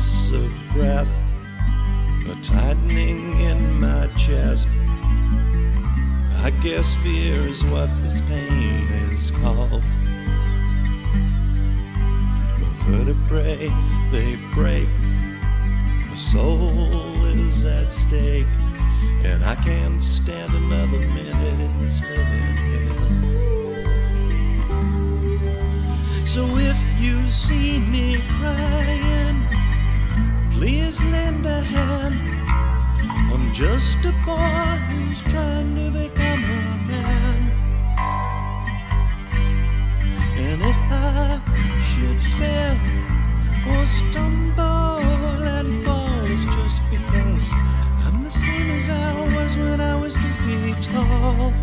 shortness of breath, a tightening in my chest. I guess fear is what this pain is called. My vertebrae, they break. My soul is at stake, and I can't stand another minute in this living hell. So if you see me crying, please lend a hand. I'm just a boy who's trying to become a man. And if I should fail or stumble and fall, it's just because I'm the same as I was when I was 3 feet tall.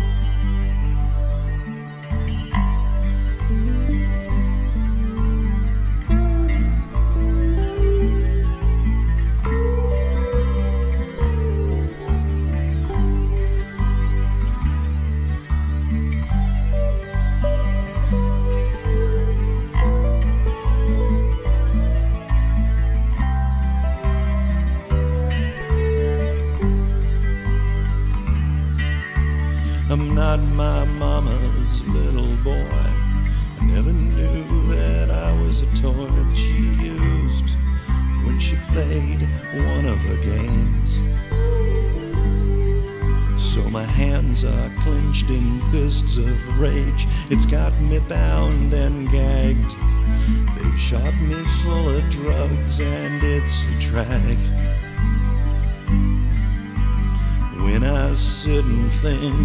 I'm not my mama's little boy. I never knew that I was a toy that she used when she played one of her games. So my hands are clenched in fists of rage. It's got me bound and gagged. They've shot me full of drugs and it's a drag. When I sit and think,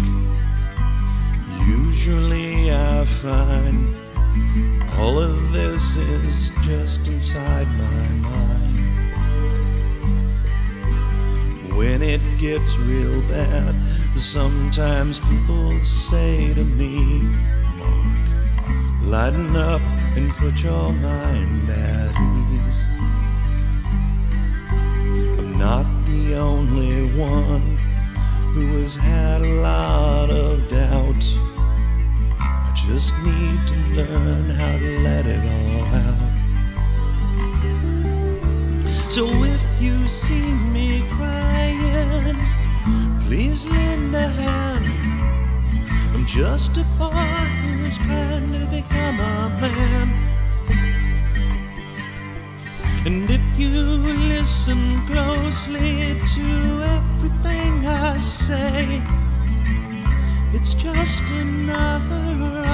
usually I find all of this is just inside my mind. When it gets real bad, sometimes people say to me, Mark, lighten up and put your mind at ease. I'm not the only one who has had a lot of doubt. I just need to learn how to let it all out. So if you see me crying, please lend a hand. I'm just a boy who's trying to become a man. And if you listen closely to everything I say, it's just another